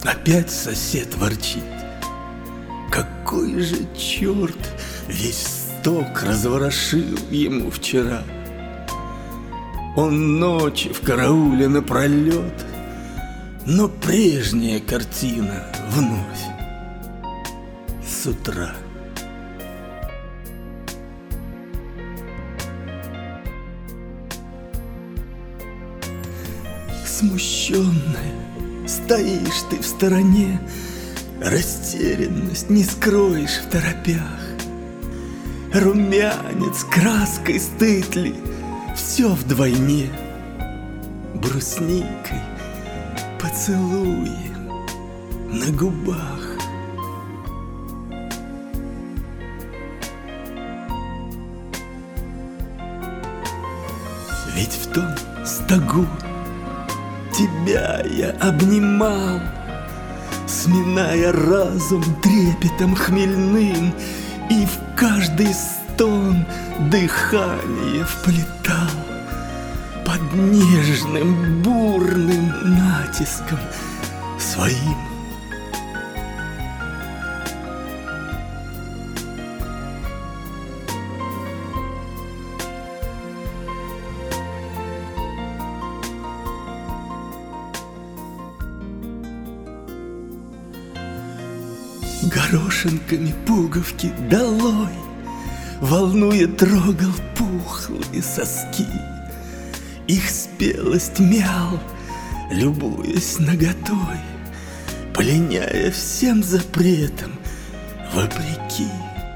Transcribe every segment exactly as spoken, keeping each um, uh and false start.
Опять сосед ворчит. Какой же черт весь сток разворошил ему вчера. Он ночи в карауле напролет, но прежняя картина вновь с утра. Смущенная стоишь ты в стороне, растерянность не скроешь в торопях. Румянец, краской стыд ли, все вдвойне. Брусникой поцелуи на губах. Ведь в том стогу тебя я обнимал, сминая разум трепетом хмельным, и в каждый стон дыхание вплетал под нежным бурным натиском своим. Горошинками пуговки долой, волнуя трогал пухлые соски. Их спелость мял, любуясь наготой, пленяя всем запретом вопреки.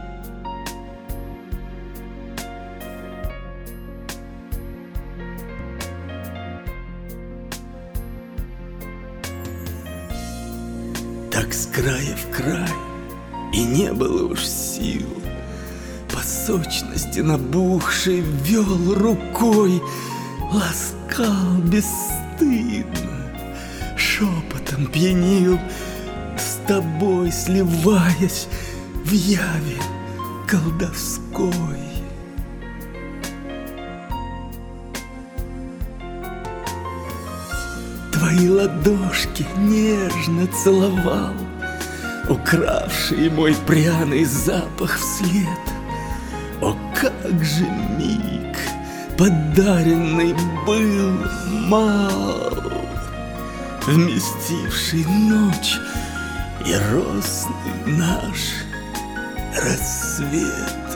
Так с края в край, и не было уж сил, по сочности набухшей вел рукой, ласкал бесстыдно, шепотом пьянил, с тобой сливаясь в яве колдовской. Твои ладошки нежно целовал, укравшие мой пряный запах вслед. О, как же миг подаренный был мал, вместивший ночь и росный наш рассвет.